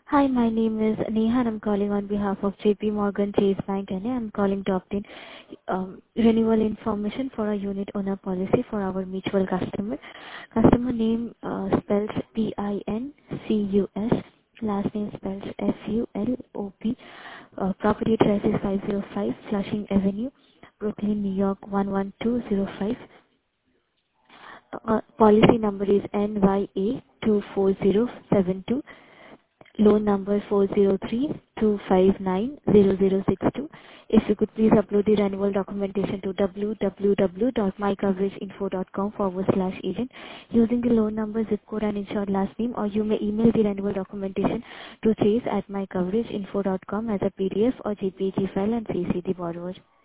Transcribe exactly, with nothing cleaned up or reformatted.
Hi, my name is Neha and I'm calling on behalf of J P Morgan Chase Bank N A. I'm calling to obtain um, renewal information for a unit owner policy for our mutual customer. Customer name uh, spells P I N C U S. Last name spells F U L O P. Uh, property address is five oh five Flushing Avenue, Brooklyn, New York one one two zero five. Uh, policy number is N Y A two four zero seven two. Loan number four zero three two five nine zero zero six two. If you could please upload the renewal documentation to www.mycoverageinfo.com forward slash agent using the loan number, zip code and insured last name, or you may email the renewal documentation to chase at mycoverageinfo.com as a P D F or J P G file and C C the borrower.